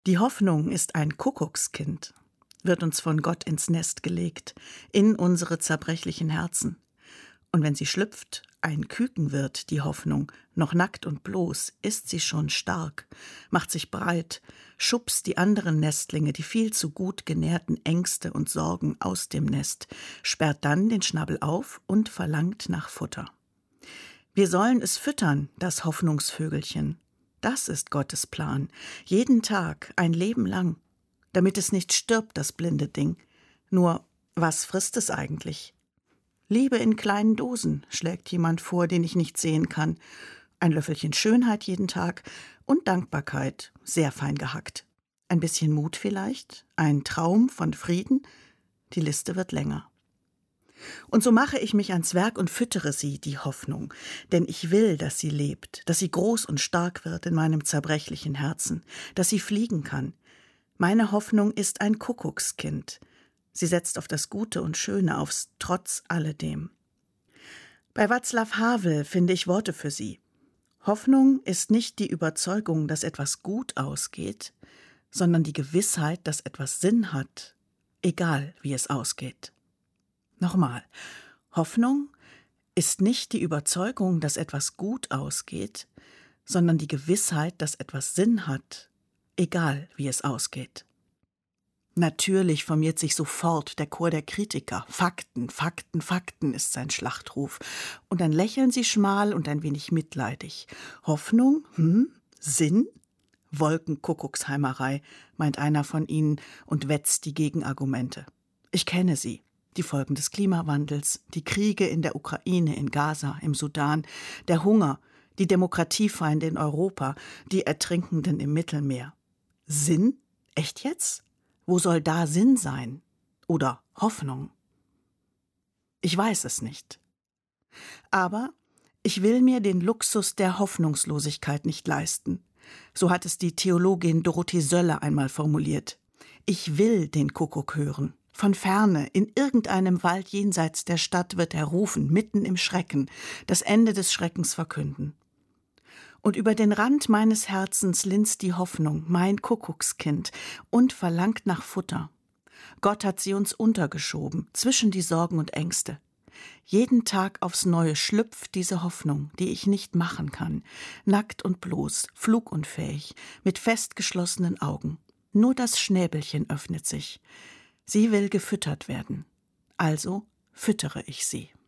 Die Hoffnung ist ein Kuckuckskind, wird uns von Gott ins Nest gelegt, in unsere zerbrechlichen Herzen. Und wenn sie schlüpft, ein Küken wird, die Hoffnung, noch nackt und bloß, ist sie schon stark, macht sich breit, schubst die anderen Nestlinge, die viel zu gut genährten Ängste und Sorgen aus dem Nest, sperrt dann den Schnabel auf und verlangt nach Futter. Wir sollen es füttern, das Hoffnungsvögelchen. Das ist Gottes Plan, jeden Tag, ein Leben lang, damit es nicht stirbt, das blinde Ding. Nur, was frisst es eigentlich? Liebe in kleinen Dosen, schlägt jemand vor, den ich nicht sehen kann. Ein Löffelchen Schönheit jeden Tag und Dankbarkeit, sehr fein gehackt. Ein bisschen Mut vielleicht, ein Traum von Frieden. Die Liste wird länger. Und so mache ich mich ans Werk und füttere sie, die Hoffnung, denn ich will, dass sie lebt, dass sie groß und stark wird in meinem zerbrechlichen Herzen, dass sie fliegen kann. Meine Hoffnung ist ein Kuckuckskind. Sie setzt auf das Gute und Schöne, aufs Trotz alledem. Bei Václav Havel finde ich Worte für sie. Hoffnung ist nicht die Überzeugung, dass etwas gut ausgeht, sondern die Gewissheit, dass etwas Sinn hat, egal wie es ausgeht. Nochmal, Hoffnung ist nicht die Überzeugung, dass etwas gut ausgeht, sondern die Gewissheit, dass etwas Sinn hat, egal wie es ausgeht. Natürlich formiert sich sofort der Chor der Kritiker. Fakten, Fakten, Fakten ist sein Schlachtruf. Und dann lächeln sie schmal und ein wenig mitleidig. Hoffnung? Sinn? Wolkenkuckucksheimerei, meint einer von ihnen und wetzt die Gegenargumente. Ich kenne sie. Die Folgen des Klimawandels, die Kriege in der Ukraine, in Gaza, im Sudan, der Hunger, die Demokratiefeinde in Europa, die Ertrinkenden im Mittelmeer. Sinn? Echt jetzt? Wo soll da Sinn sein? Oder Hoffnung? Ich weiß es nicht. Aber ich will mir den Luxus der Hoffnungslosigkeit nicht leisten. So hat es die Theologin Dorothee Sölle einmal formuliert. Ich will den Kuckuck hören. Von ferne, in irgendeinem Wald jenseits der Stadt wird er rufen, mitten im Schrecken, das Ende des Schreckens verkünden. Und über den Rand meines Herzens linst die Hoffnung, mein Kuckuckskind, und verlangt nach Futter. Gott hat sie uns untergeschoben, zwischen die Sorgen und Ängste. Jeden Tag aufs Neue schlüpft diese Hoffnung, die ich nicht machen kann, nackt und bloß, flugunfähig, mit fest geschlossenen Augen. Nur das Schnäbelchen öffnet sich. Sie will gefüttert werden, also füttere ich sie.